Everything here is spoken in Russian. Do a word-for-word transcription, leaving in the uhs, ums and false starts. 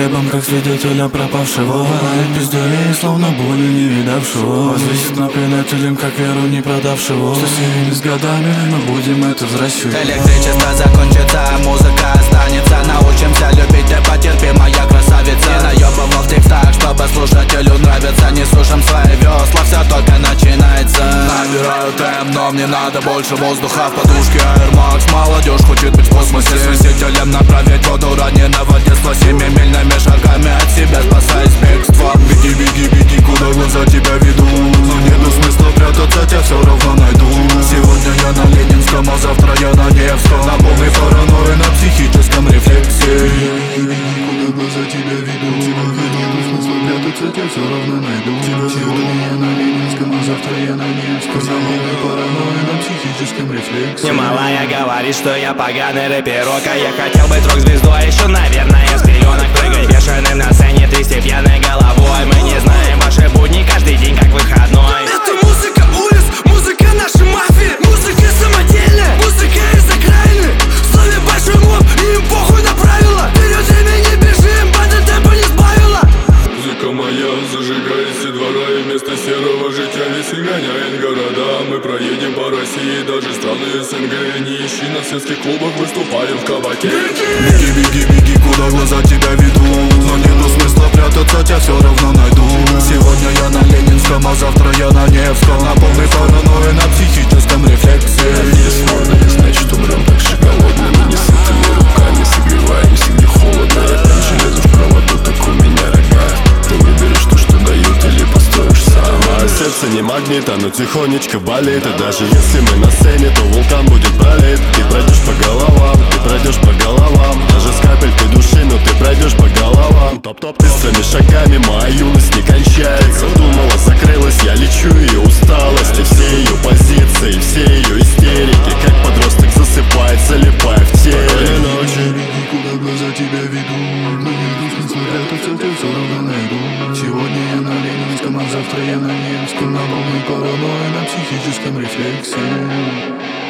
небом, как свидетеля пропавшего. Пиздюлей, словно боли не видавшего. Возвисит над предателем, как веру не продавшего. Все сеяли с годами, мы будем это взращивать. Электричество закончится, музыка останется. Научимся любить, ты потерпи, моя красавица. Не наебывал в текстах, чтобы слушателю нравится. Не сушим свои весла, все только начинается. Набираю темп, но мне надо больше воздуха в подушке Air Max. Молодежь хочет быть в космосе. С усилителем направить воду раненого детства. Семимильными шагами от себя спасаясь бегства. Беги, беги, беги, куда глаза тебя ведут. Но нету смысла прятаться, тебя все равно найду. Сегодня я на Ленинском, а завтра я на Невском. На полной паранойи, на психическом рефлексе. Куда глаза тебя ведут. Нету смысла прятаться, тебя все равно найду. Сегодня я на Ленинском, а завтра я на Невском. На полной паранойи, на психическом рефлексе. Немалая говорит, что я поганый рэперок. А я хотел быть рок-звездой, еще, наверное, с пеленок. Прыгай бешеным на сцене, трясти пьяной головой. Мы не знаем ваши будни, каждый день как выходной. Это музыка улиц, музыка нашей мафии. Музыка самодельная, музыка из окраины. В слове большой моб, им похуй на правила. Вперед времени бежим, банда темпа не сбавила. Музыка моя зажигает все двора, и вместо серого життя весь гоняет города. Мы проедем по России, даже страны СНГ. Не ищи на светских клубах, выступаем в кабаке. Беги, беги, беги, куда глаза тебя ведут. Но нету смысла прятаться, тебя все равно найду. Сегодня я на Ленинском, а завтра я на Невском. На полной паранойи, на психическом рефлексе. Если значит умрем так же голодными, не сытыми руками. Согреваемся, где холодно. Я там железо в проводу, так у меня рога. Ты выберешь то, что дают, или построишь сам. Мое сердце не магнит, оно тихонечко болит. И даже если мы на сцене, то вулкан будет пролит. Ты пройдешь по головам, ты пройдешь по головам. Даже с капелькой души, но ты пройдешь по головам. Топ-топ, быстрыми шагами моя юность не кончается. Думала, закрылась, я лечу ее усталость. И все ее позиции, все ее истерики. Как подросток засыпает, залипая в теле. Ночи, беги, куда глаза тебя ведут. Но нету смысла прятаться, тебя все равно найду. Сегодня я на Ленинском, а завтра я на Невском. На полной паранойи, на психическом рефлексе.